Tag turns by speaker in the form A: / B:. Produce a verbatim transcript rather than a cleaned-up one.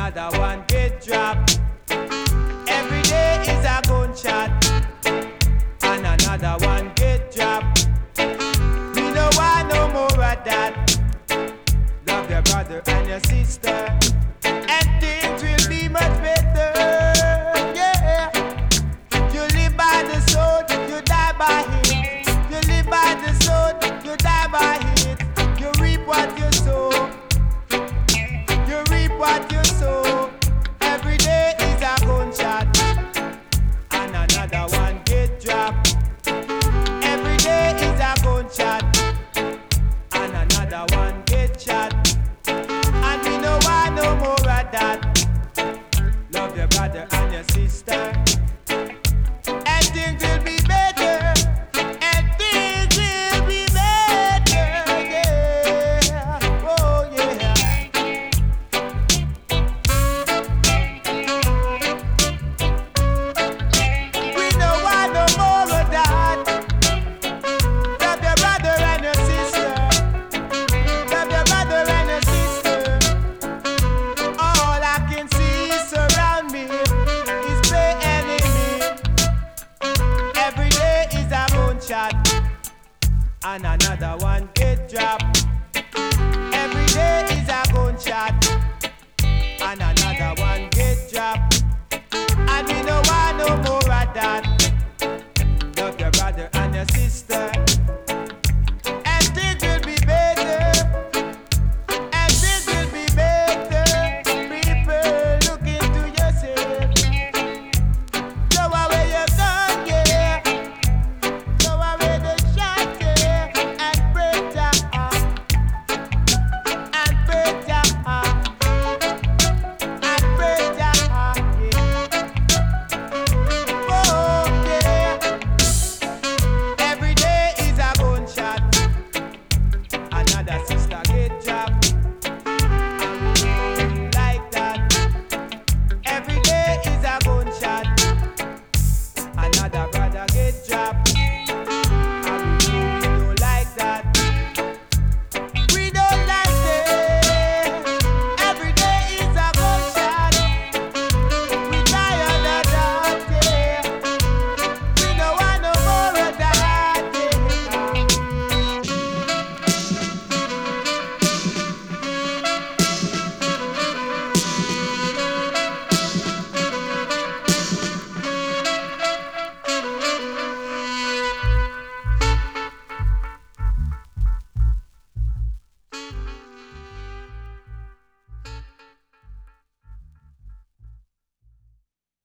A: another one get dropped. Every day is a gunshot, and another one get dropped. We don't want no more of that. Love your brother and your sister, and things will be much better. Yeah, you live by the sword, you die by it. You live by the sword, you die by it. You reap what you sow. You reap what you sow.